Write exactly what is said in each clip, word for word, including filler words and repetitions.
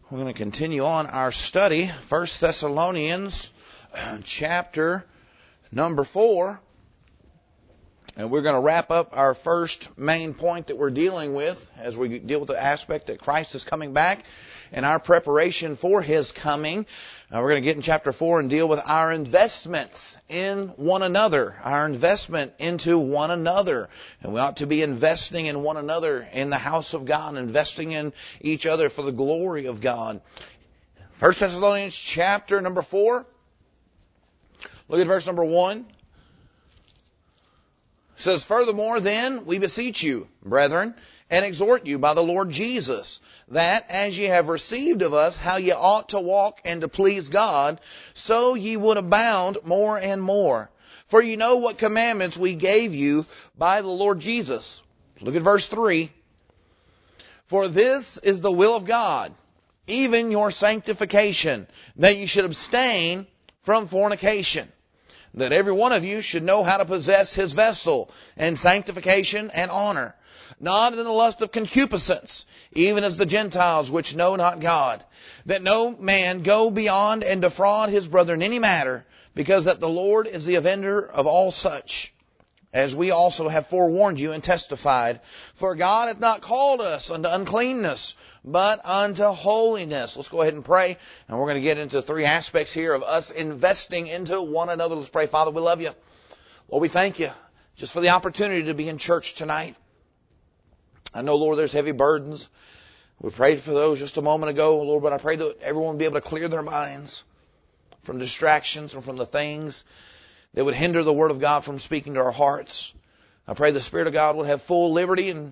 We're going to continue on our study, First Thessalonians chapter number four. And we're going to wrap up our first main point that we're dealing with as we deal with the aspect that Christ is coming back and our preparation for His coming. Uh, we're going to get in chapter four and deal with our investments in one another, our investment into one another. And we ought to be investing in one another in the house of God, investing in each other for the glory of God. First Thessalonians chapter number four. Look at verse number one. It says, "Furthermore, then, we beseech you, brethren, and exhort you by the Lord Jesus, that as ye have received of us how ye ought to walk and to please God, so ye would abound more and more. For ye know what commandments we gave you by the Lord Jesus." Look at verse three. "For this is the will of God, even your sanctification, that ye should abstain from fornication, that every one of you should know how to possess his vessel in sanctification and honor, not in the lust of concupiscence, even as the Gentiles which know not God, that no man go beyond and defraud his brother in any matter, because that the Lord is the avenger of all such, as we also have forewarned you and testified. For God hath not called us unto uncleanness, but unto holiness." Let's go ahead and pray, and we're going to get into three aspects here of us investing into one another. Let's pray. Father, we love you. Lord, we thank you just for the opportunity to be in church tonight. I know, Lord, there's heavy burdens. We prayed for those just a moment ago, Lord, but I pray that everyone will be able to clear their minds from distractions and from the things that would hinder the Word of God from speaking to our hearts. I pray the Spirit of God would have full liberty and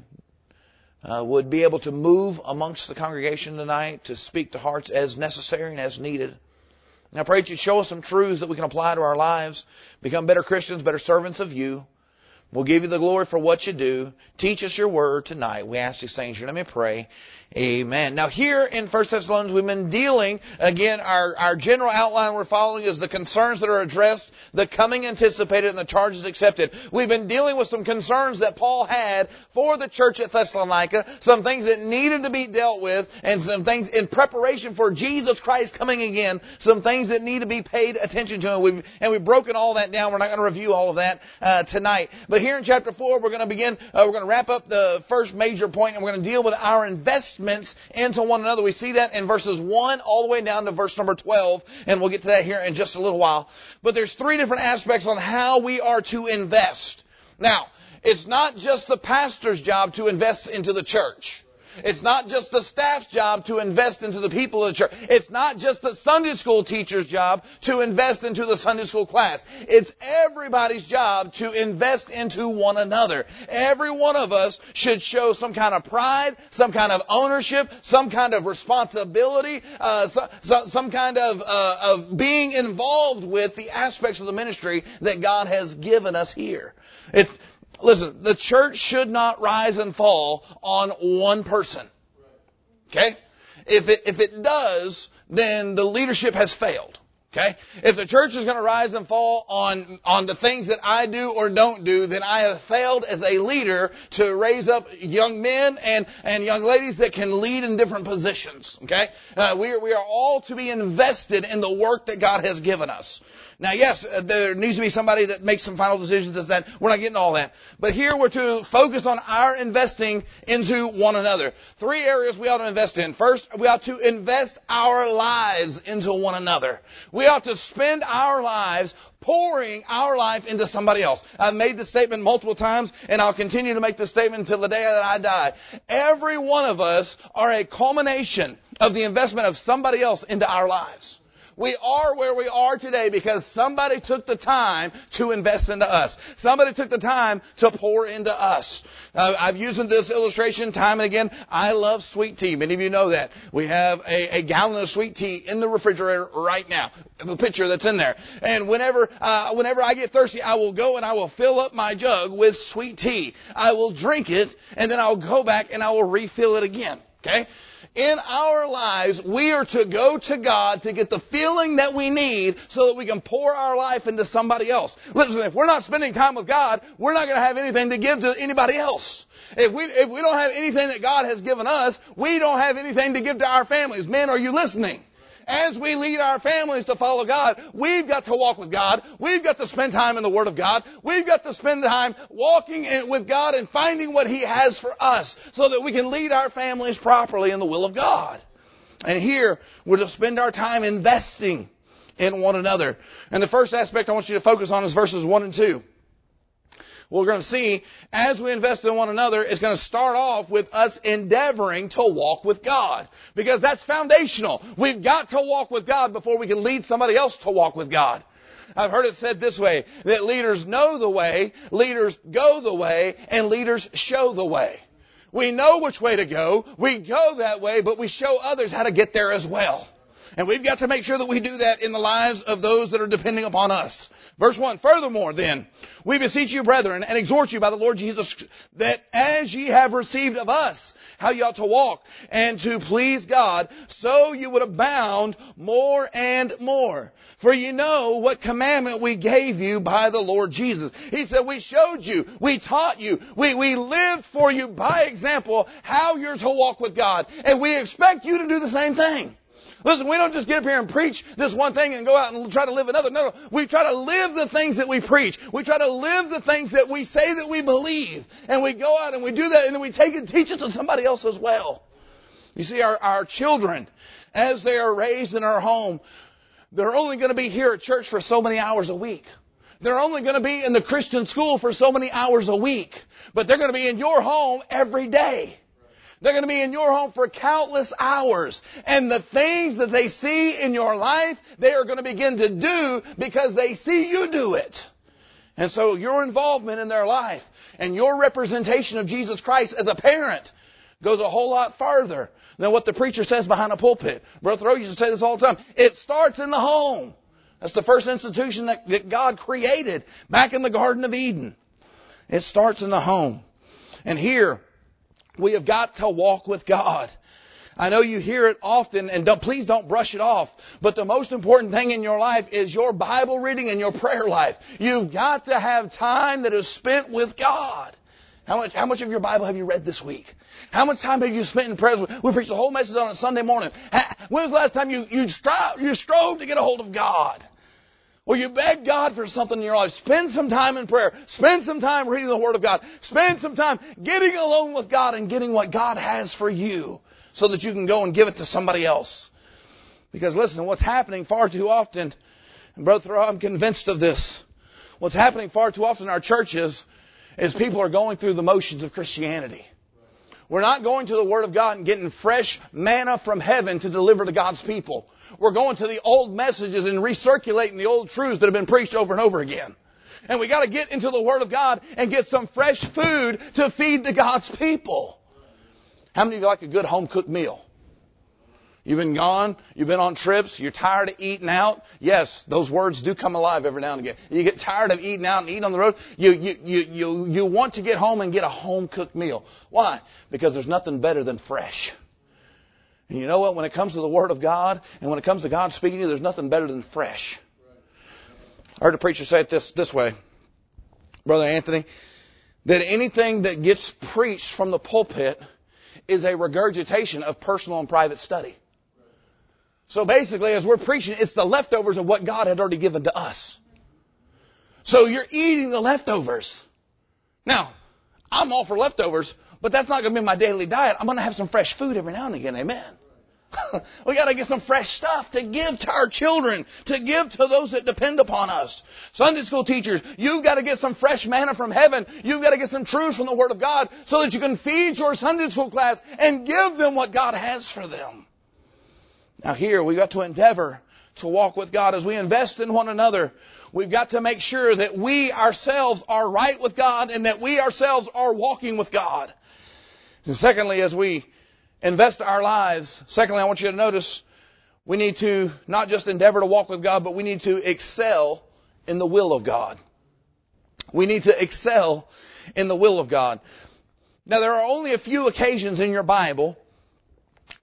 uh, would be able to move amongst the congregation tonight to speak to hearts as necessary and as needed. And I pray that you show us some truths that we can apply to our lives, become better Christians, better servants of you. We'll give you the glory for what you do. Teach us your word tonight. We ask these things. Let me pray. Amen. Now here in First Thessalonians, we've been dealing, again, our, our general outline we're following is the concerns that are addressed, the coming anticipated, and the charges accepted. We've been dealing with some concerns that Paul had for the church at Thessalonica, some things that needed to be dealt with, and some things in preparation for Jesus Christ coming again, some things that need to be paid attention to. And we've, and we've broken all that down. We're not going to review all of that uh, tonight. But here in chapter four, we're going to begin, uh, we're going to wrap up the first major point, and we're going to deal with our investment into one another. We see that in verses one all the way down to verse number twelve, and we'll get to that here in just a little while. But there's three different aspects on how we are to invest. Now, it's not just the pastor's job to invest into the church. It's not just the staff's job to invest into the people of the church. It's not just the Sunday school teacher's job to invest into the Sunday school class. It's everybody's job to invest into one another. Every one of us should show some kind of pride, some kind of ownership, some kind of responsibility, uh, so, so, some kind of, uh, of being involved with the aspects of the ministry that God has given us here. It's, Listen, the church should not rise and fall on one person. Okay? If it, if it does, then the leadership has failed. Okay? If the church is going to rise and fall on, on the things that I do or don't do, then I have failed as a leader to raise up young men and, and young ladies that can lead in different positions. Okay? Uh, we are, we are all to be invested in the work that God has given us. Now, yes, there needs to be somebody that makes some final decisions as that. We're not getting all that. But here we're to focus on our investing into one another. Three areas we ought to invest in. First, we ought to invest our lives into one another. We ought to spend our lives pouring our life into somebody else. I've made this statement multiple times, and I'll continue to make this statement until the day that I die. Every one of us are a culmination of the investment of somebody else into our lives. We are where we are today because somebody took the time to invest into us. Somebody took the time to pour into us. Uh, I've used this illustration time and again. I love sweet tea. Many of you know that. We have a, a gallon of sweet tea in the refrigerator right now. The pitcher that's in there. And whenever, uh, whenever I get thirsty, I will go and I will fill up my jug with sweet tea. I will drink it and then I'll go back and I will refill it again. Okay? in our lives, we are to go to God to get the feeling that we need so that we can pour our life into somebody else. Listen, if we're not spending time with God, we're not going to have anything to give to anybody else. If we, if we don't have anything that God has given us, we don't have anything to give to our families. Men, are you listening? As we lead our families to follow God, we've got to walk with God. We've got to spend time in the Word of God. We've got to spend time walking in, with God and finding what He has for us so that we can lead our families properly in the will of God. And here, we're to spend our time investing in one another. And the first aspect I want you to focus on is verses one and two. We're going to see, as we invest in one another, it's going to start off with us endeavoring to walk with God. Because that's foundational. We've got to walk with God before we can lead somebody else to walk with God. I've heard it said this way, that leaders know the way, leaders go the way, and leaders show the way. We know which way to go, we go that way, but we show others how to get there as well. And we've got to make sure that we do that in the lives of those that are depending upon us. Verse one, furthermore then, we beseech you, brethren, and exhort you by the Lord Jesus, that as ye have received of us how ye ought to walk and to please God, so you would abound more and more. For you know what commandment we gave you by the Lord Jesus. He said, we showed you, we taught you, we, we lived for you by example how you're to walk with God. And we expect you to do the same thing. Listen, we don't just get up here and preach this one thing and go out and try to live another. No, no. We try to live the things that we preach. We try to live the things that we say that we believe. And we go out and we do that and then we take it and teach it to somebody else as well. You see, our, our children, as they are raised in our home, they're only going to be here at church for so many hours a week. They're only going to be in the Christian school for so many hours a week. But they're going to be in your home every day. They're going to be in your home for countless hours. And the things that they see in your life, they are going to begin to do because they see you do it. And so your involvement in their life and your representation of Jesus Christ as a parent goes a whole lot farther than what the preacher says behind a pulpit. Brother Thoreau used to say this all the time. It starts in the home. That's the first institution that, that God created back in the Garden of Eden. It starts in the home. And here, we have got to walk with God. I know you hear it often, and don't, please don't brush it off. But the most important thing in your life is your Bible reading and your prayer life. You've got to have time that is spent with God. How much, how much of your Bible have you read this week? How much time have you spent in prayer? We preached the whole message on a Sunday morning. When was the last time you, you, strove, you strove to get a hold of God? Or you beg God for something in your life. Spend some time in prayer. Spend some time reading the Word of God. Spend some time getting alone with God and getting what God has for you so that you can go and give it to somebody else. Because listen, what's happening far too often, and Brother Thoreau, I'm convinced of this. What's happening far too often in our churches is people are going through the motions of Christianity. We're not going to the Word of God and getting fresh manna from heaven to deliver to God's people. We're going to the old messages and recirculating the old truths that have been preached over and over again. And we got to get into the Word of God and get some fresh food to feed to God's people. How many of you like a good home-cooked meal? You've been gone, you've been on trips, you're tired of eating out. Yes, those words do come alive every now and again. You get tired of eating out and eating on the road. You, you, you, you, you want to get home and get a home-cooked meal. Why? Because there's nothing better than fresh. And you know what? When it comes to the Word of God and when it comes to God speaking to you, there's nothing better than fresh. I heard a preacher say it this, this way, Brother Anthony, that anything that gets preached from the pulpit is a regurgitation of personal and private study. So basically, as we're preaching, it's the leftovers of what God had already given to us. So you're eating the leftovers. Now, I'm all for leftovers, but that's not going to be my daily diet. I'm going to have some fresh food every now and again. Amen. We got to get some fresh stuff to give to our children, to give to those that depend upon us. Sunday school teachers, you've got to get some fresh manna from heaven. You've got to get some truths from the Word of God so that you can feed your Sunday school class and give them what God has for them. Now here, we've got to endeavor to walk with God as we invest in one another. We've got to make sure that we ourselves are right with God and that we ourselves are walking with God. And secondly, as we invest our lives, secondly, I want you to notice we need to not just endeavor to walk with God, but we need to excel in the will of God. We need to excel in the will of God. Now, there are only a few occasions in your Bible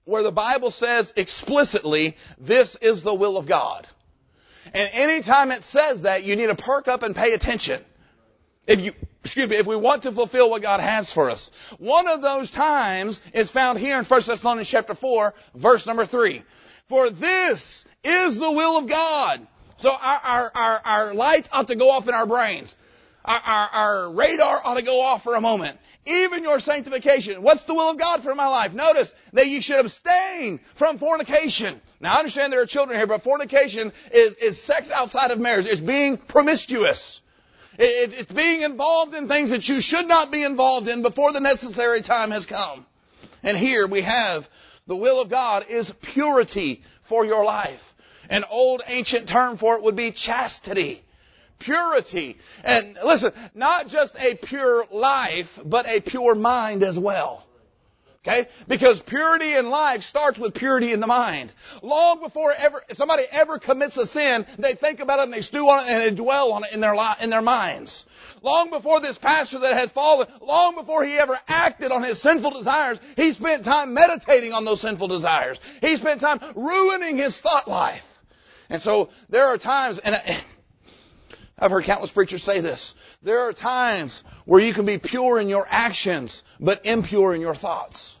where the Bible says explicitly, this is the will of God. And anytime it says that, you need to perk up and pay attention. If you, excuse me, if we want to fulfill what God has for us. One of those times is found here in First Thessalonians chapter four, verse number three. For this is the will of God. So our, our, our, our lights ought to go off in our brains. Our, our, our radar ought to go off for a moment. Even your sanctification. What's the will of God for my life? Notice that you should abstain from fornication. Now I understand there are children here, but fornication is, is sex outside of marriage. It's being promiscuous. It, it, it's being involved in things that you should not be involved in before the necessary time has come. And here we have the will of God is purity for your life. An old ancient term for it would be chastity. Purity. And listen, not just a pure life, but a pure mind as well. Okay? Because purity in life starts with purity in the mind. Long before ever somebody ever commits a sin, they think about it and they stew on it and they dwell on it in their li- in their minds. Long before this pastor that had fallen, long before he ever acted on his sinful desires, he spent time meditating on those sinful desires. He spent time ruining his thought life. And so there are times, and I've heard countless preachers say this, there are times where you can be pure in your actions, but impure in your thoughts.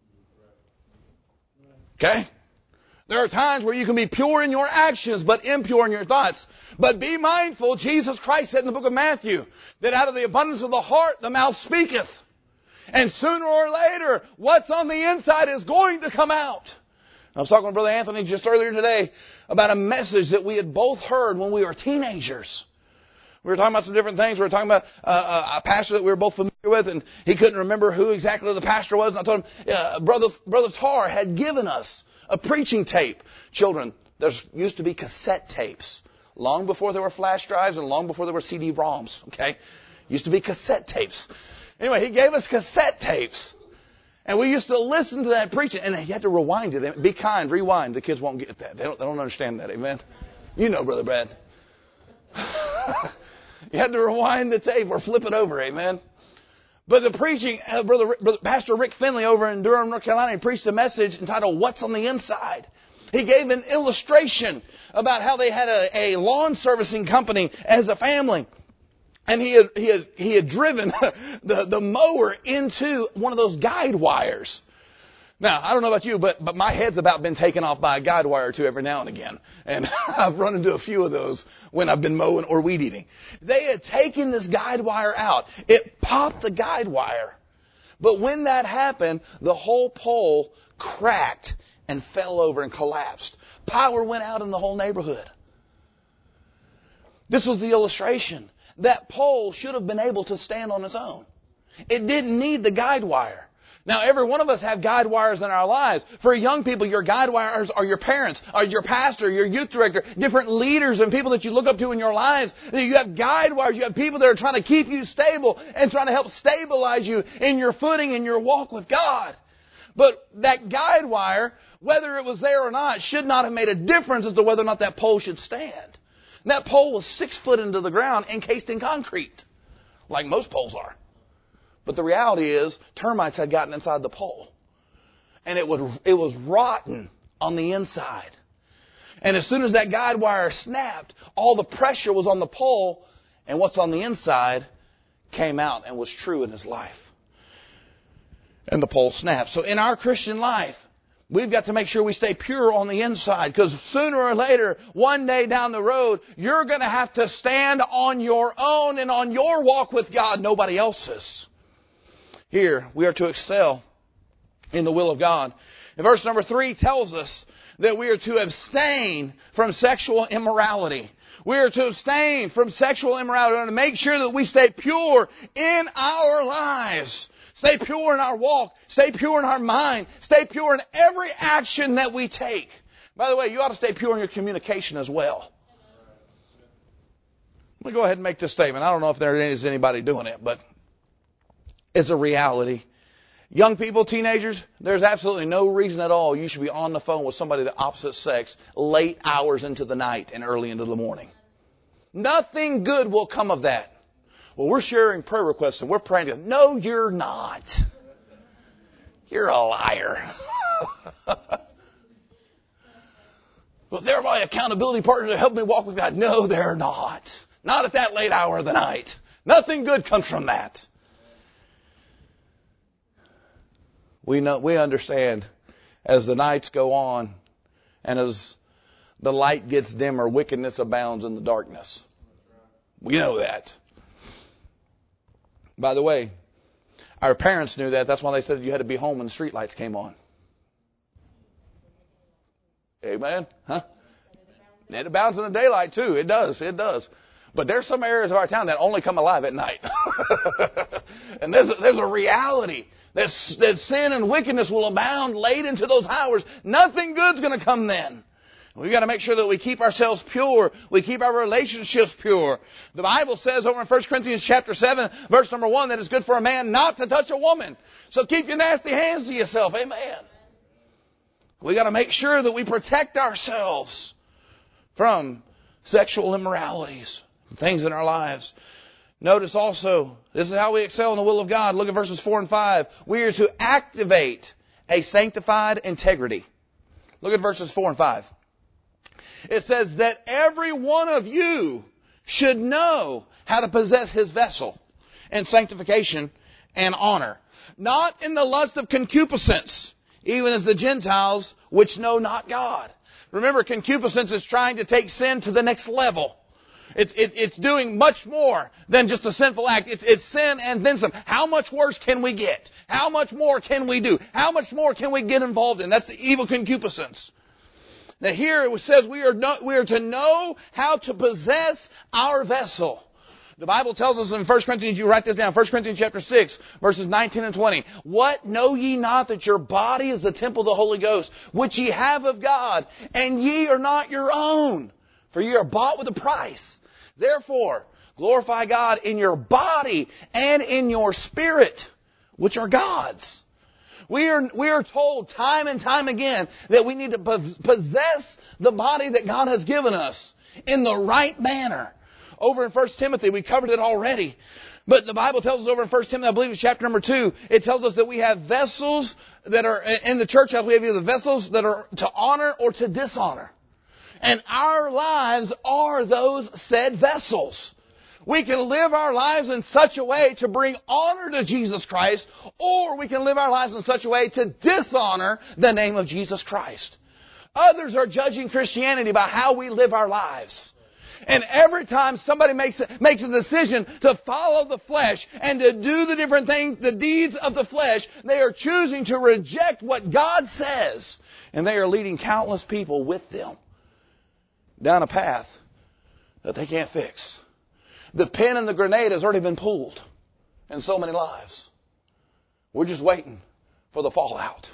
Okay? There are times where you can be pure in your actions, but impure in your thoughts. But be mindful, Jesus Christ said in the book of Matthew, that out of the abundance of the heart, the mouth speaketh. And sooner or later, what's on the inside is going to come out. I was talking with Brother Anthony just earlier today about a message that we had both heard when we were teenagers. We were talking about some different things. We were talking about uh, a pastor that we were both familiar with, and he couldn't remember who exactly the pastor was. And I told him, uh, Brother Brother Tar had given us a preaching tape. Children, there used to be cassette tapes. Long before there were flash drives and long before there were C D ROMs. Okay? Used to be cassette tapes. Anyway, he gave us cassette tapes. And we used to listen to that preaching. And you had to rewind it. Be kind, rewind. The kids won't get that. They don't, they don't understand that. Amen? You know, Brother Brad. You had to rewind the tape or flip it over. Amen? But the preaching, uh, Brother, Brother Pastor Rick Finley over in Durham, North Carolina, he preached a message entitled, What's on the Inside? He gave an illustration about how they had a, a lawn servicing company as a family. And he had, he had, he had driven the, the mower into one of those guide wires. Now, I don't know about you, but, but my head's about been taken off by a guide wire or two every now and again. And I've run into a few of those when I've been mowing or weed eating. They had taken this guide wire out. It popped the guide wire. But when that happened, the whole pole cracked and fell over and collapsed. Power went out in the whole neighborhood. This was the illustration. That pole should have been able to stand on its own. It didn't need the guide wire. Now, every one of us have guide wires in our lives. For young people, your guide wires are your parents, are your pastor, your youth director, different leaders and people that you look up to in your lives. You have guide wires. You have people that are trying to keep you stable and trying to help stabilize you in your footing in your walk with God. But that guide wire, whether it was there or not, should not have made a difference as to whether or not that pole should stand. And that pole was six foot into the ground, encased in concrete, like most poles are. But the reality is, termites had gotten inside the pole. And it would, it was rotten on the inside. And as soon as that guide wire snapped, all the pressure was on the pole, and what's on the inside came out and was true in his life. And the pole snapped. So in our Christian life, we've got to make sure we stay pure on the inside, because sooner or later, one day down the road, you're going to have to stand on your own and on your walk with God, nobody else's. Here, we are to excel in the will of God. And verse number three tells us that we are to abstain from sexual immorality. We are to abstain from sexual immorality and to make sure that we stay pure in our lives. Stay pure in our walk. Stay pure in our mind. Stay pure in every action that we take. By the way, you ought to stay pure in your communication as well. Let me go ahead and make this statement. I don't know if there is anybody doing it, but it's a reality. Young people, teenagers, there's absolutely no reason at all you should be on the phone with somebody of the opposite sex late hours into the night and early into the morning. Nothing good will come of that. Well, we're sharing prayer requests and we're praying. No, you're not. You're a liar. Well, they're my accountability partner to help me walk with God. No, they're not. Not at that late hour of the night. Nothing good comes from that. We know, we understand as the nights go on and as the light gets dimmer, wickedness abounds in the darkness. We know that. By the way, our parents knew that. That's why they said you had to be home when the street lights came on. Amen? Huh? And it abounds in the daylight too. It does. It does. But there's some areas of our town that only come alive at night. And there's a, there's a reality that, that sin and wickedness will abound late into those hours. Nothing good's going to come then. We've got to make sure that we keep ourselves pure. We keep our relationships pure. The Bible says over in First Corinthians chapter seven, verse number one, that it's good for a man not to touch a woman. So keep your nasty hands to yourself. Amen. We've got to make sure that we protect ourselves from sexual immoralities, things in our lives. Notice also, this is how we excel in the will of God. Look at verses four and five. We are to activate a sanctified integrity. Look at verses four and five. It says that every one of you should know how to possess his vessel in sanctification and honor, not in the lust of concupiscence, even as the Gentiles which know not God. Remember, concupiscence is trying to take sin to the next level. It's, it, it's doing much more than just a sinful act. It's, it's sin and then some. How much worse can we get? How much more can we do? How much more can we get involved in? That's the evil concupiscence. Now here it says we are, not, we are to know how to possess our vessel. The Bible tells us in First Corinthians, you write this down, First Corinthians chapter six, verses nineteen and twenty. What, know ye not that your body is the temple of the Holy Ghost, which ye have of God, and ye are not your own, for ye are bought with a price. Therefore, glorify God in your body and in your spirit, which are God's. We are, we are told time and time again that we need to possess the body that God has given us in the right manner. Over in First Timothy, we covered it already. But the Bible tells us over in First Timothy, I believe it's chapter number two, it tells us that we have vessels that are in the church house. We have either vessels that are to honor or to dishonor. And our lives are those said vessels. We can live our lives in such a way to bring honor to Jesus Christ, or we can live our lives in such a way to dishonor the name of Jesus Christ. Others are judging Christianity by how we live our lives. And every time somebody makes a, makes a decision to follow the flesh and to do the different things, the deeds of the flesh, they are choosing to reject what God says. And they are leading countless people with them down a path that they can't fix. The pin and the grenade has already been pulled in so many lives. We're just waiting for the fallout.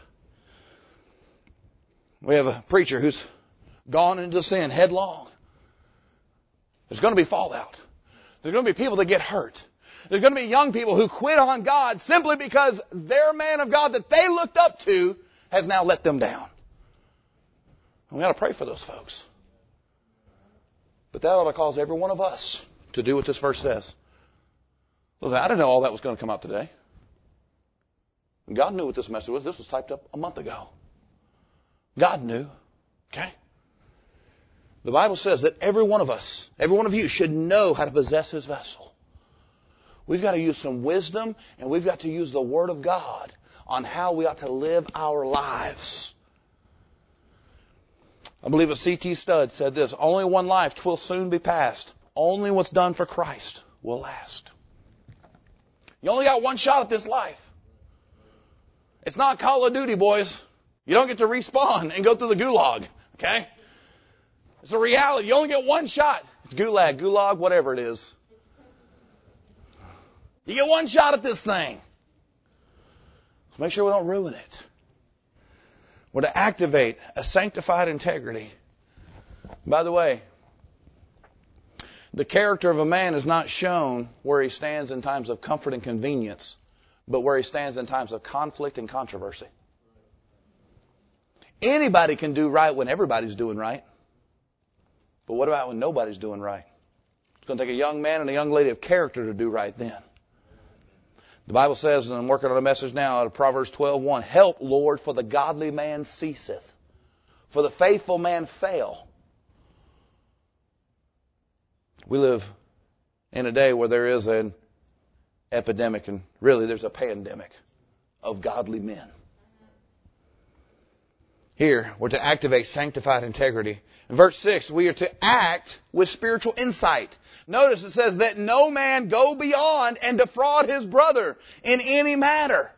We have a preacher who's gone into sin headlong. There's going to be fallout. There's going to be people that get hurt. There's going to be young people who quit on God simply because their man of God that they looked up to has now let them down. And we got to pray for those folks. But that ought to cause every one of us to do what this verse says. Listen, I didn't know all that was going to come out today. God knew what this message was. This was typed up a month ago. God knew. Okay? The Bible says that every one of us, every one of you should know how to possess his vessel. We've got to use some wisdom, and we've got to use the Word of God on how we ought to live our lives. I believe a C T Studd said this, only one life, 'twill soon be past. Only what's done for Christ will last. You only got one shot at this life. It's not Call of Duty, boys. You don't get to respawn and go through the gulag. Okay? It's a reality. You only get one shot. It's gulag, gulag, whatever it is. You get one shot at this thing. So make sure we don't ruin it. We're to activate a sanctified integrity. By the way, the character of a man is not shown where he stands in times of comfort and convenience, but where he stands in times of conflict and controversy. Anybody can do right when everybody's doing right. But what about when nobody's doing right? It's going to take a young man and a young lady of character to do right then. The Bible says, and I'm working on a message now out of Proverbs twelve one, help, Lord, for the godly man ceaseth, for the faithful man fail. We live in a day where there is an epidemic, and really there's a pandemic of godly men. Here, we're to activate sanctified integrity. In verse six, we are to act with spiritual insight. Notice it says that no man go beyond and defraud his brother in any matter.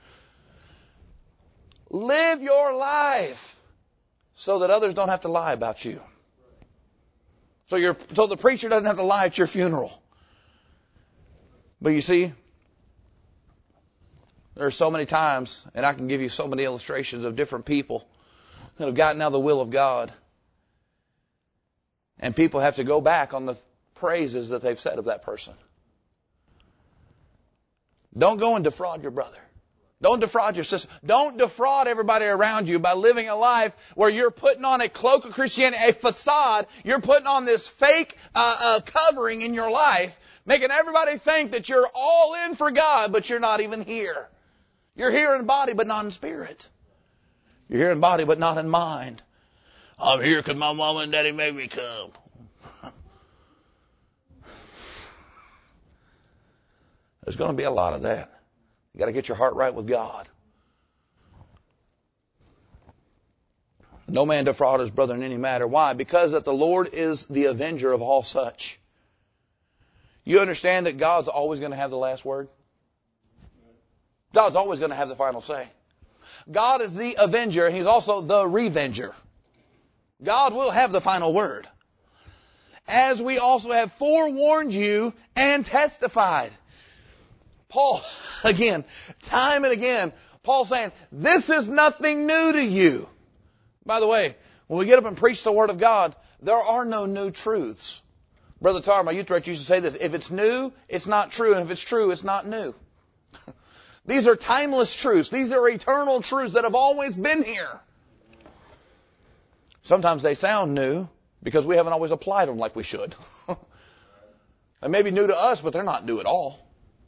Live your life so that others don't have to lie about you. So you're, so the preacher doesn't have to lie at your funeral. But you see, there are so many times, and I can give you so many illustrations of different people that have gotten out of the will of God. And people have to go back on the praises that they've said of that person. Don't go and defraud your brother. Don't defraud your sister. Don't defraud everybody around you by living a life where you're putting on a cloak of Christianity, a facade. You're putting on this fake uh, uh, covering in your life, making everybody think that you're all in for God, but you're not even here. You're here in body, but not in spirit. You're here in body, but not in mind. I'm here because my mama and daddy made me come. There's going to be a lot of that. You got to get your heart right with God. No man defraud his brother in any matter. Why? Because that the Lord is the avenger of all such. You understand that God's always going to have the last word? God's always going to have the final say. God is the avenger, and He's also the revenger. God will have the final word. As we also have forewarned you and testified. Paul, again, time and again, Paul saying, this is nothing new to you. By the way, when we get up and preach the Word of God, there are no new truths. Brother Tar, my youth director used to say this, if it's new, it's not true, and if it's true, it's not new. These are timeless truths. These are eternal truths that have always been here. Sometimes they sound new because we haven't always applied them like we should. They may be new to us, but they're not new at all.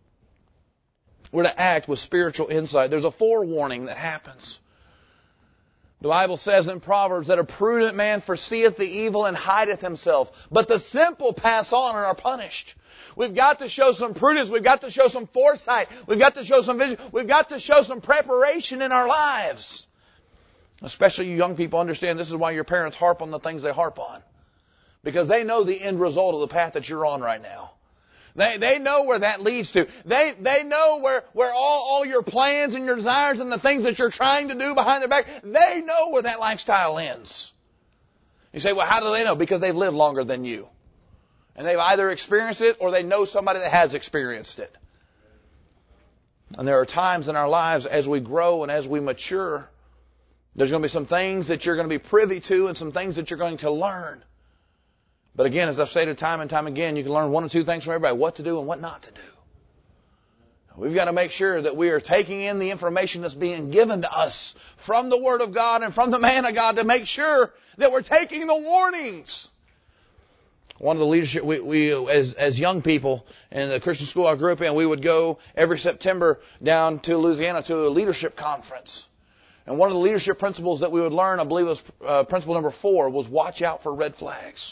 We're to act with spiritual insight. There's a forewarning that happens. The Bible says in Proverbs that a prudent man foreseeth the evil and hideth himself, but the simple pass on and are punished. We've got to show some prudence. We've got to show some foresight. We've got to show some vision. We've got to show some preparation in our lives. Especially you young people understand this is why your parents harp on the things they harp on. Because they know the end result of the path that you're on right now. They, they know where that leads to. They, they know where, where all, all your plans and your desires and the things that you're trying to do behind their back, they know where that lifestyle ends. You say, well, how do they know? Because they've lived longer than you. And they've either experienced it or they know somebody that has experienced it. And there are times in our lives as we grow and as we mature, there's going to be some things that you're going to be privy to and some things that you're going to learn. But again, as I've stated time and time again, you can learn one or two things from everybody, what to do and what not to do. We've got to make sure that we are taking in the information that's being given to us from the Word of God and from the man of God to make sure that we're taking the warnings. One of the leadership, we, we as, as young people in the Christian school I grew up in, we would go every September down to Louisiana to a leadership conference. And one of the leadership principles that we would learn, I believe it was uh, principle number four, was watch out for red flags.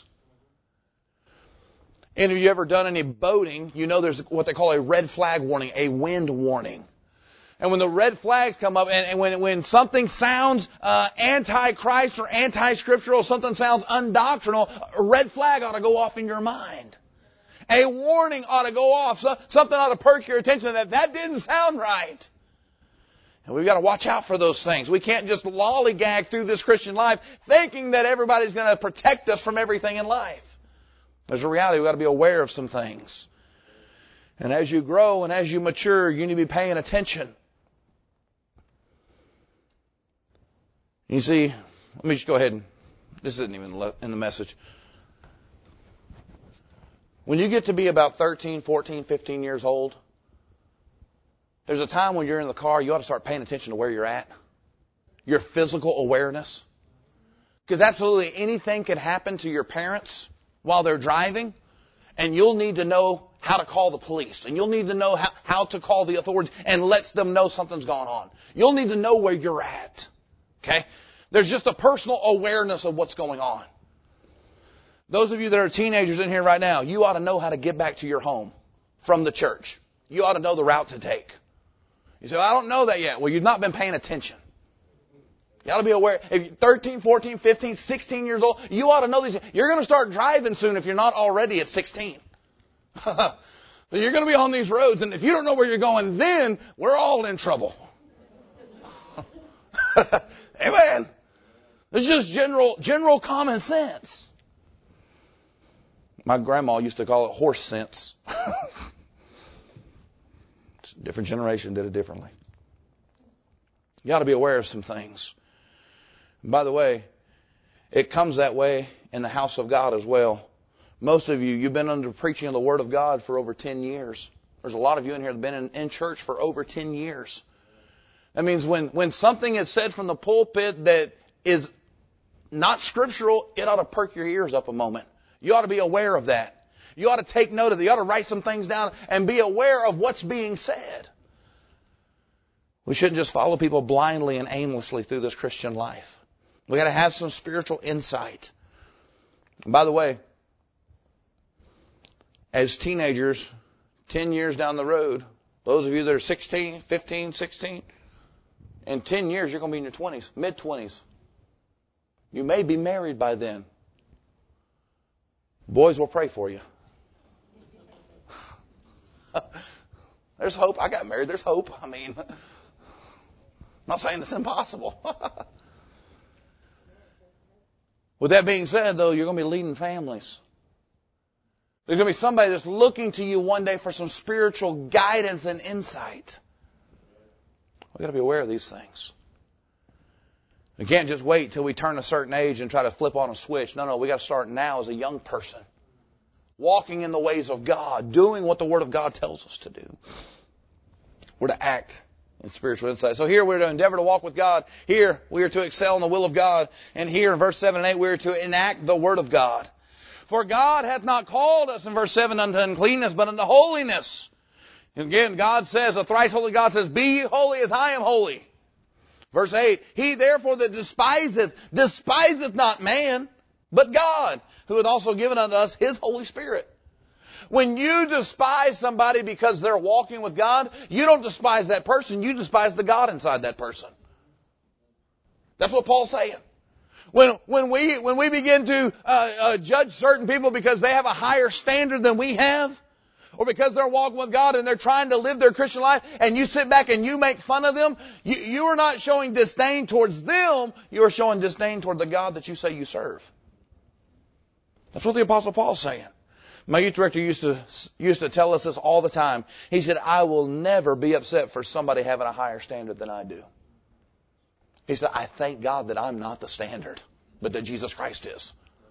And if you ever done any boating, you know there's what they call a red flag warning, a wind warning. And when the red flags come up, and, and when when something sounds uh, anti-Christ or anti-scriptural, something sounds undoctrinal, a red flag ought to go off in your mind. A warning ought to go off. So, something ought to perk your attention that that didn't sound right. And we've got to watch out for those things. We can't just lollygag through this Christian life thinking that everybody's going to protect us from everything in life. There's a reality. We've got to be aware of some things. And as you grow and as you mature, you need to be paying attention. You see, let me just go ahead and, this isn't even in the message. When you get to be about thirteen, fourteen, fifteen years old, there's a time when you're in the car, you ought to start paying attention to where you're at. Your physical awareness. Because absolutely anything can happen to your parents while they're driving, and you'll need to know how to call the police, and you'll need to know how, how to call the authorities and let them know something's going on. You'll need to know where you're at. Okay? There's just a personal awareness of what's going on. Those of you that are teenagers in here right now, you ought to know how to get back to your home from the church. You ought to know the route to take. You say, well, I don't know that yet. Well, you've not been paying attention. You ought to be aware. If you're thirteen, fourteen, fifteen, sixteen years old, you ought to know these. You're going to start driving soon if you're not already at sixteen. So you're going to be on these roads, and if you don't know where you're going, then we're all in trouble. Amen. It's just general, general common sense. My grandma used to call it horse sense. Different generation did it differently. You ought to be aware of some things. And by the way, it comes that way in the house of God as well. Most of you, you've been under preaching of the Word of God for over ten years. There's a lot of you in here that have been in, in church for over ten years. That means when, when something is said from the pulpit that is not scriptural, it ought to perk your ears up a moment. You ought to be aware of that. You ought to take note of it. You ought to write some things down and be aware of what's being said. We shouldn't just follow people blindly and aimlessly through this Christian life. We got to have some spiritual insight. And by the way, as teenagers, ten years down the road, those of you that are sixteen, fifteen, sixteen, in ten years you're going to be in your twenties, mid-twenties. You may be married by then. Boys will pray for you. There's hope. I got married. There's hope. I mean, I'm not saying it's impossible. With that being said, though, you're going to be leading families. There's going to be somebody that's looking to you one day for some spiritual guidance and insight. We've got to be aware of these things. We can't just wait till we turn a certain age and try to flip on a switch. No, no, we got to start now as a young person. Walking in the ways of God, doing what the Word of God tells us to do. We're to act in spiritual insight. So here we're to endeavor to walk with God. Here we are to excel in the will of God. And here in verse seven and eight we are to enact the Word of God. For God hath not called us in verse seven unto uncleanness, but unto holiness. And again, God says, the thrice holy God says, be ye holy as I am holy. Verse eight, he therefore that despiseth, despiseth not man, but God, who hath also given unto us His Holy Spirit. When you despise somebody because they're walking with God, you don't despise that person, you despise the God inside that person. That's what Paul's saying. When, when we, when we begin to uh, uh, judge certain people because they have a higher standard than we have, or because they're walking with God and they're trying to live their Christian life, and you sit back and you make fun of them, you, you are not showing disdain towards them, you are showing disdain toward the God that you say you serve. That's what the Apostle Paul's saying. My youth director used to used to tell us this all the time. He said, I will never be upset for somebody having a higher standard than I do. He said, I thank God that I'm not the standard, but that Jesus Christ is.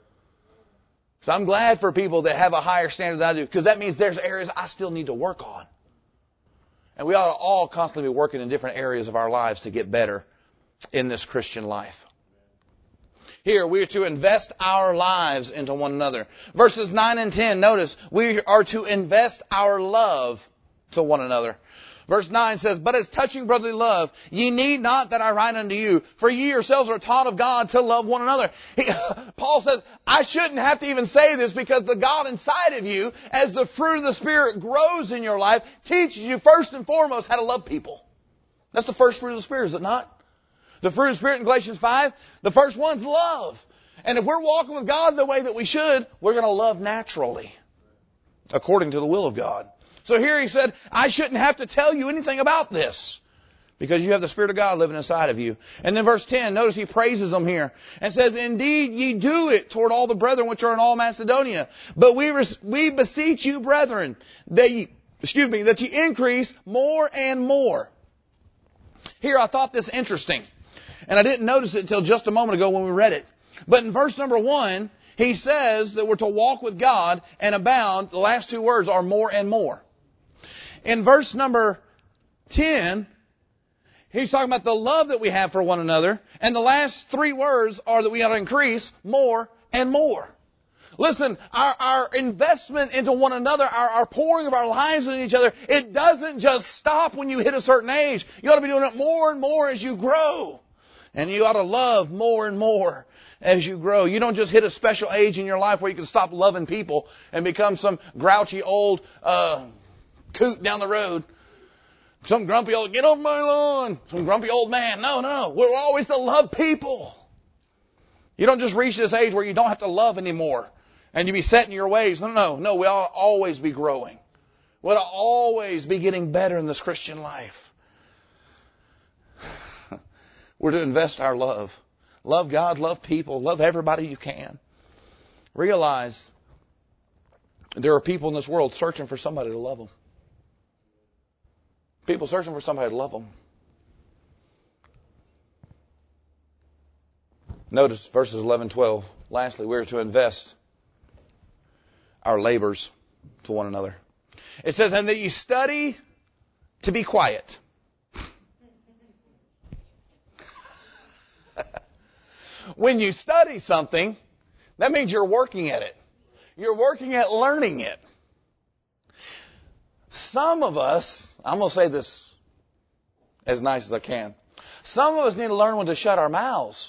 So I'm glad for people that have a higher standard than I do, because that means there's areas I still need to work on. And we ought to all constantly be working in different areas of our lives to get better in this Christian life. Here, we are to invest our lives into one another. Verses nine and ten, notice, we are to invest our love to one another. Verse nine says, but as touching brotherly love, ye need not that I write unto you, for ye yourselves are taught of God to love one another. He, Paul says, I shouldn't have to even say this, because the God inside of you, as the fruit of the Spirit grows in your life, teaches you first and foremost how to love people. That's the first fruit of the Spirit, is it not? The fruit of the Spirit in Galatians five, the first one's love. And if we're walking with God the way that we should, we're going to love naturally, according to the will of God. So here he said, I shouldn't have to tell you anything about this, because you have the Spirit of God living inside of you. And then verse ten, notice he praises them here and says, indeed ye do it toward all the brethren which are in all Macedonia. But we res- we beseech you, brethren, that ye, excuse me, that ye increase more and more. Here I thought this interesting, and I didn't notice it until just a moment ago when we read it. But in verse number one, he says that we're to walk with God and abound. The last two words are more and more. In verse number ten, he's talking about the love that we have for one another. And the last three words are that we ought to increase more and more. Listen, our, our investment into one another, our, our pouring of our lives into each other, it doesn't just stop when you hit a certain age. You ought to be doing it more and more as you grow. And you ought to love more and more as you grow. You don't just hit a special age in your life where you can stop loving people and become some grouchy old uh, coot down the road. Some grumpy old, get off my lawn. Some grumpy old man. No, no, no. We're always to love people. You don't just reach this age where you don't have to love anymore and you be set in your ways. No, no, no. We ought to always be growing. We ought to always be getting better in this Christian life. We're to invest our love. Love God, love people, love everybody you can. Realize there are people in this world searching for somebody to love them. People searching for somebody to love them. Notice verses eleven, twelve. Lastly, we're to invest our labors to one another. It says, and that you study to be quiet. When you study something, that means you're working at it. You're working at learning it. Some of us, I'm going to say this as nice as I can. Some of us need to learn when to shut our mouths.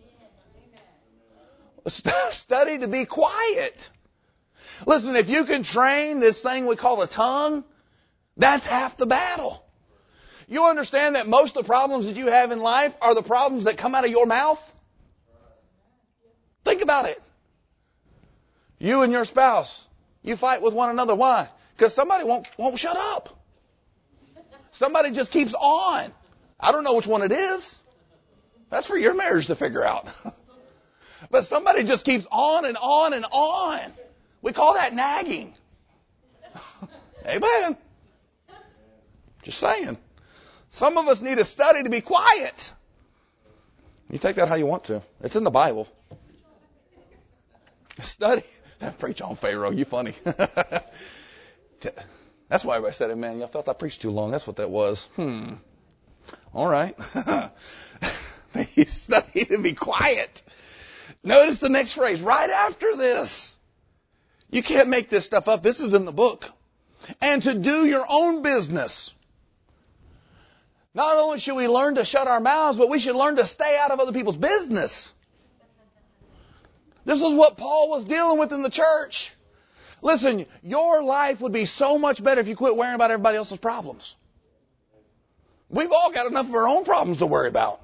Study to be quiet. Listen, if you can train this thing we call the tongue, that's half the battle. You understand that most of the problems that you have in life are the problems that come out of your mouth? Think about it. You and your spouse, you fight with one another. Why? Because somebody won't, won't shut up. Somebody just keeps on. I don't know which one it is. That's for your marriage to figure out. But somebody just keeps on and on and on. We call that nagging. Amen. Just saying. Some of us need to study to be quiet. You take that how you want to. It's in the Bible. Study. Preach on Pharaoh. You funny. That's why everybody said, man, I felt I preached too long. That's what that was. Hmm. All right. You study to be quiet. Notice the next phrase. Right after this. You can't make this stuff up. This is in the book. And to do your own business. Not only should we learn to shut our mouths, but we should learn to stay out of other people's business. This is what Paul was dealing with in the church. Listen, your life would be so much better if you quit worrying about everybody else's problems. We've all got enough of our own problems to worry about.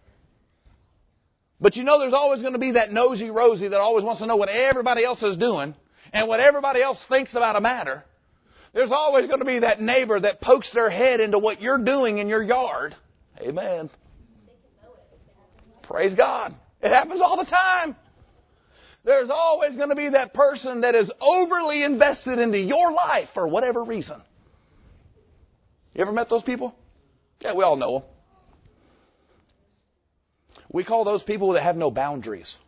But you know there's always going to be that nosy Rosie that always wants to know what everybody else is doing and what everybody else thinks about a matter. There's always going to be that neighbor that pokes their head into what you're doing in your yard. Amen. Praise God. It happens all the time. There's always going to be that person that is overly invested into your life for whatever reason. You ever met those people? Yeah, we all know them. We call those people that have no boundaries.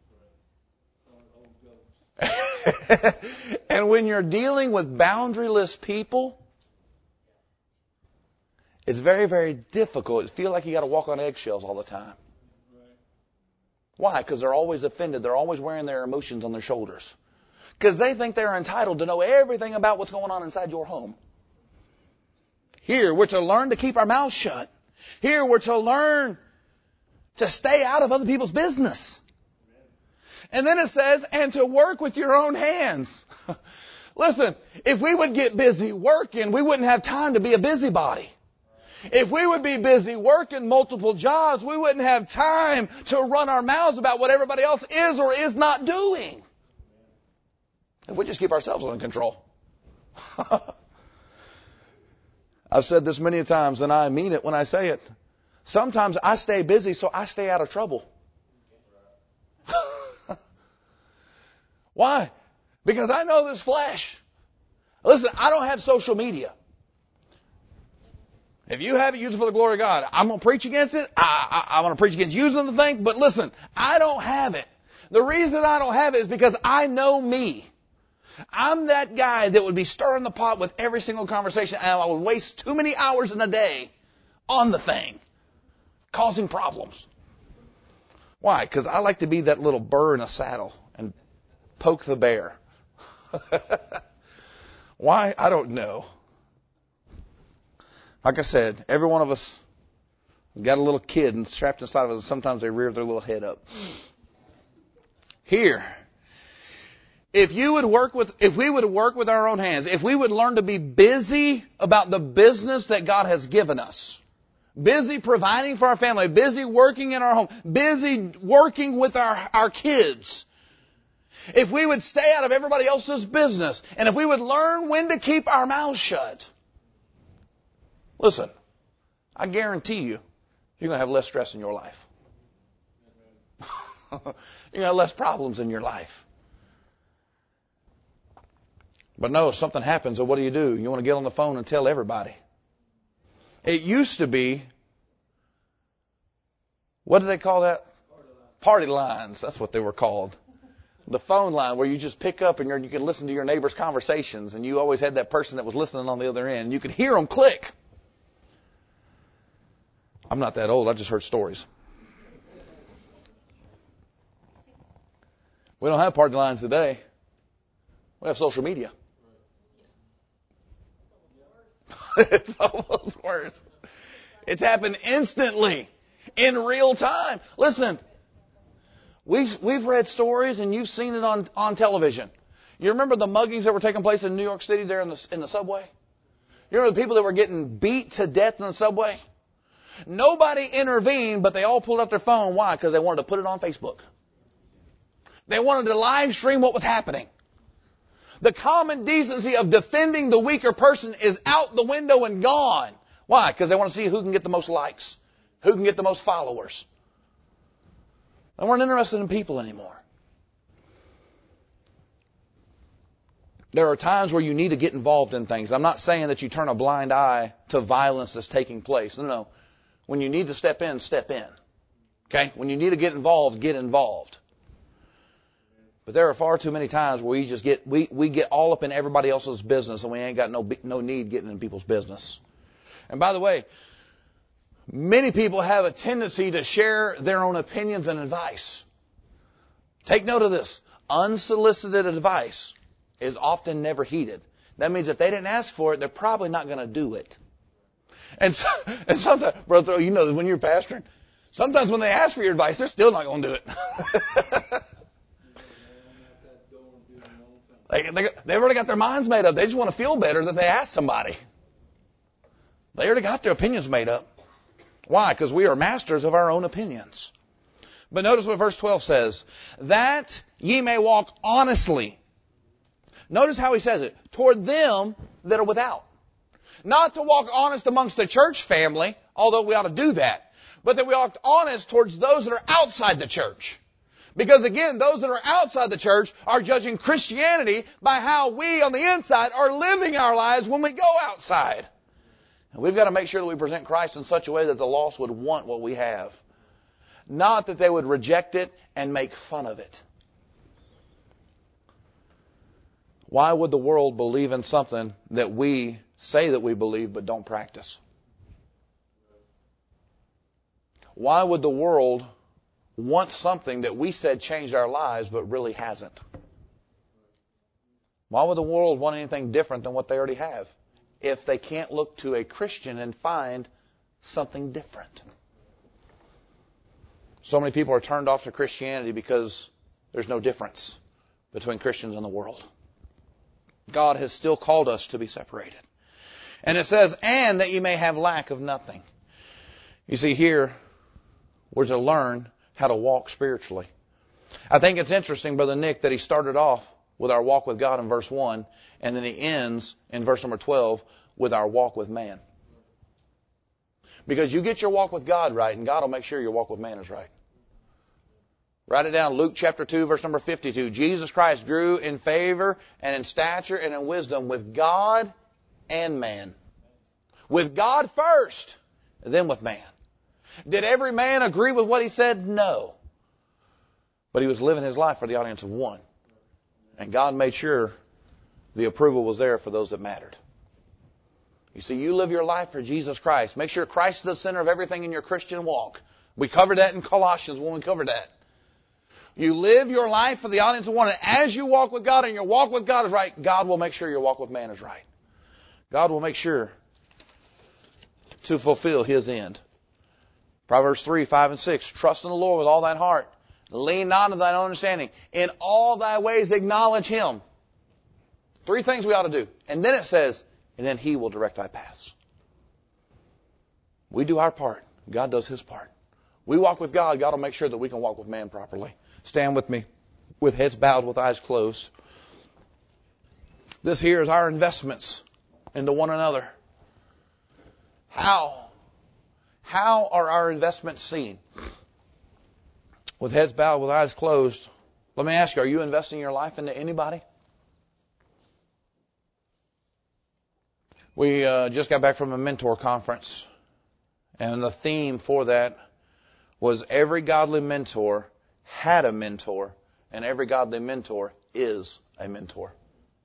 And when you're dealing with boundaryless people, it's very, very difficult. It feels like you got to walk on eggshells all the time. Why? Because they're always offended. They're always wearing their emotions on their shoulders. Because they think they're entitled to know everything about what's going on inside your home. Here, we're to learn to keep our mouths shut. Here, we're to learn to stay out of other people's business. And then it says, and to work with your own hands. Listen, if we would get busy working, we wouldn't have time to be a busybody. If we would be busy working multiple jobs, we wouldn't have time to run our mouths about what everybody else is or is not doing. If we just keep ourselves under control. I've said this many times, and I mean it when I say it. Sometimes I stay busy so I stay out of trouble. Why? Because I know this flesh. Listen, I don't have social media. If you have it, use it for the glory of God. I'm going to preach against it. I, I, I'm going to preach against using the thing. But listen, I don't have it. The reason I don't have it is because I know me. I'm that guy that would be stirring the pot with every single conversation, and I would waste too many hours in a day on the thing, causing problems. Why? Because I like to be that little burr in a saddle and poke the bear. Why? I don't know. Like I said, every one of us Got a little kid and strapped inside of it. Sometimes they rear their little head up. Here. If you would work with, if we would work with our own hands, if we would learn to be busy about the business that God has given us, busy providing for our family, busy working in our home, busy working with our, our kids, if we would stay out of everybody else's business, and if we would learn when to keep our mouths shut, listen, I guarantee you, you're going to have less stress in your life. You're going to have less problems in your life. But no, if something happens, so what do you do? You want to get on the phone and tell everybody. It used to be, what did they call that? Party lines. That's what they were called. The phone line where you just pick up and you're, you can listen to your neighbor's conversations, and you always had that person that was listening on the other end. You could hear them click. I'm not that old. I just heard stories. We don't have party lines today. We have social media. It's almost worse. It's happened instantly, in real time. Listen, we've we've read stories and you've seen it on, on television. You remember the muggings that were taking place in New York City there in the in the subway? You remember the people that were getting beat to death in the subway? Nobody intervened, but they all pulled out their phone. Why? Because they wanted to put it on Facebook. They wanted to live stream what was happening. The common decency of defending the weaker person is out the window and gone. Why? Because they want to see who can get the most likes, who can get the most followers. They weren't interested in people anymore. There are times where you need to get involved in things. I'm not saying that you turn a blind eye to violence that's taking place. No, no. When you need to step in, step in. Okay? When you need to get involved, get involved. But there are far too many times where we just get we, we get all up in everybody else's business and we ain't got no no need getting in people's business. And by the way, many people have a tendency to share their own opinions and advice. Take note of this. Unsolicited advice is often never heeded. That means if they didn't ask for it, they're probably not going to do it. And so, and sometimes, brother, you know, when you're pastoring, sometimes when they ask for your advice, they're still not going to do it. They, they, they've already got their minds made up. They just want to feel better that they asked somebody. They already got their opinions made up. Why? Because we are masters of our own opinions. But notice what verse twelve says. That ye may walk honestly. Notice how he says it. Toward them that are without. Not to walk honest amongst the church family, although we ought to do that. But that we walk honest towards those that are outside the church. Because again, those that are outside the church are judging Christianity by how we on the inside are living our lives when we go outside. And we've got to make sure that we present Christ in such a way that the lost would want what we have. Not that they would reject it and make fun of it. Why would the world believe in something that we say that we believe but don't practice? Why would the world want something that we said changed our lives but really hasn't? Why would the world want anything different than what they already have if they can't look to a Christian and find something different? So many people are turned off to Christianity because there's no difference between Christians and the world. God has still called us to be separated. And it says, and that you may have lack of nothing. You see, here we're to learn how to walk spiritually. I think it's interesting, Brother Nick, that he started off with our walk with God in verse one, and then he ends in verse number twelve with our walk with man. Because you get your walk with God right, and God will make sure your walk with man is right. Write it down, Luke chapter two, verse number fifty-two. Jesus Christ grew in favor and in stature and in wisdom with God and man. With God first, and then with man. Did every man agree with what he said? No. But he was living his life for the audience of one. And God made sure the approval was there for those that mattered. You see, you live your life for Jesus Christ. Make sure Christ is the center of everything in your Christian walk. We covered that in Colossians when we covered that. You live your life for the audience of one. And as you walk with God and your walk with God is right, God will make sure your walk with man is right. God will make sure to fulfill His end. Proverbs three, five, and six. Trust in the Lord with all thine heart. Lean not to thine own understanding. In all thy ways acknowledge Him. Three things we ought to do. And then it says, and then He will direct thy paths. We do our part. God does His part. We walk with God. God will make sure that we can walk with man properly. Stand with me with heads bowed, with eyes closed. This here is our investments into one another. How? How are our investments seen? With heads bowed, with eyes closed, let me ask you, are you investing your life into anybody? We uh, just got back from a mentor conference, and the theme for that was every godly mentor had a mentor, and every godly mentor is a mentor.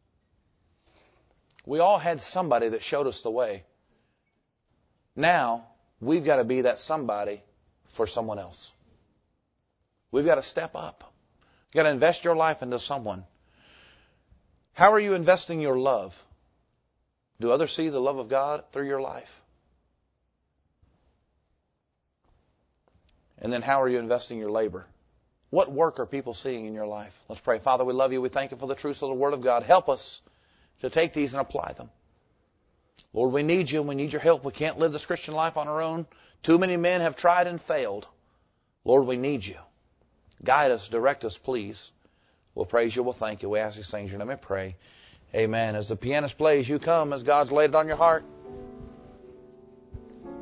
We all had somebody that showed us the way. Now, we've got to be that somebody for someone else. We've got to step up. You've got to invest your life into someone. How are you investing your love? Do others see the love of God through your life? And then how are you investing your labor? What work are people seeing in your life? Let's pray. Father, we love you. We thank you for the truths of the Word of God. Help us to take these and apply them. Lord, we need you and we need your help. We can't live this Christian life on our own. Too many men have tried and failed. Lord, we need you. Guide us, direct us, please. We'll praise you, we'll thank you. We ask these things in your name, we pray. Amen. As the pianist plays, you come as God's laid it on your heart.